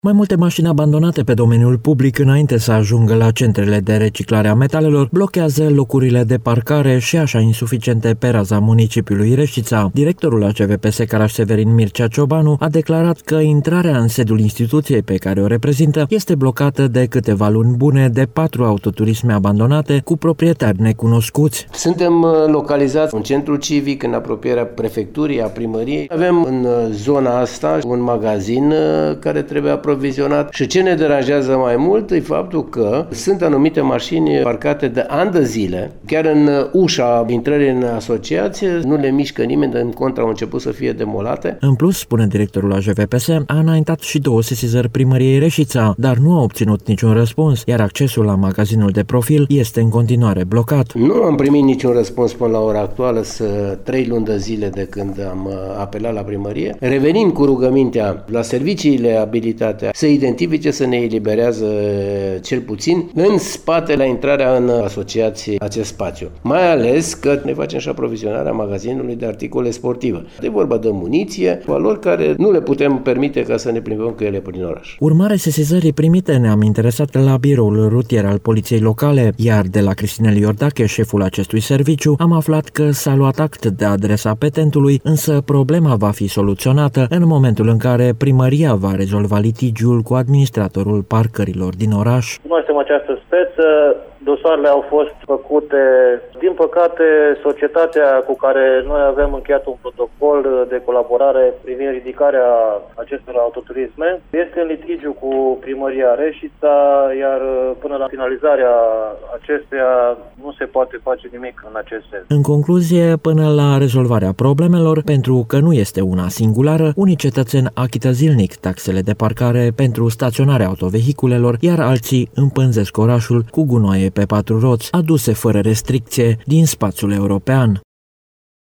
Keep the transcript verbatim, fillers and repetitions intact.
Mai multe mașini abandonate pe domeniul public înainte să ajungă la centrele de reciclare a metalelor blochează locurile de parcare și așa insuficiente pe raza municipiului Reșița. Directorul A C V P S Caraș-Severin Mircea Ciobanu a declarat că intrarea în sediul instituției pe care o reprezintă este blocată de câteva luni bune de patru autoturisme abandonate cu proprietari necunoscuți. Suntem localizați în centrul civic, în apropierea prefecturii, a primăriei. Avem în zona asta un magazin care trebuie aprovizionat. Și ce ne deranjează mai mult e faptul că sunt anumite mașini parcate de ani de zile, chiar în ușa intrării în asociație, nu le mișcă nimeni, în contra au început să fie demolate. În plus, spune directorul A J V P S, a înaintat și două sesizări primăriei Reșița, dar nu a obținut niciun răspuns, iar accesul la magazinul de profil este în continuare blocat. Nu am primit niciun răspuns până la ora actuală, să trei luni de zile de când am apelat la primărie. Revenim cu rugămintea la serviciile abilitate să identifice, să ne eliberează cel puțin în spate la intrarea în asociație acest spațiu. Mai ales că ne facem și aprovizionarea magazinului de articole sportive. E vorba de muniție, valori care nu le putem permite ca să ne plimbăm cu ele prin oraș. Urmare sesizării primite, ne-am interesat la biroul rutier al poliției locale, iar de la Cristinel Iordache, șeful acestui serviciu, am aflat că s-a luat act de adresa petentului, însă problema va fi soluționată în momentul în care primăria va rezolva litigiul cu administratorul parcărilor din oraș. Cunoaștem această speță, dosarele au fost făcute. Din păcate, societatea cu care noi avem încheiat un protocol de colaborare privind ridicarea acestor autoturisme este în litigiu cu primăria Reșița, iar până la finalizarea acestuia nu se poate face nimic în acest sens. În concluzie, până la rezolvarea problemelor, pentru că nu este una singulară, unii cetățeni achită zilnic taxele de parcare pentru staționarea autovehiculelor, iar alții împânzesc orașul cu gunoaie pe patru roți, aduse fără restricție din spațiul european.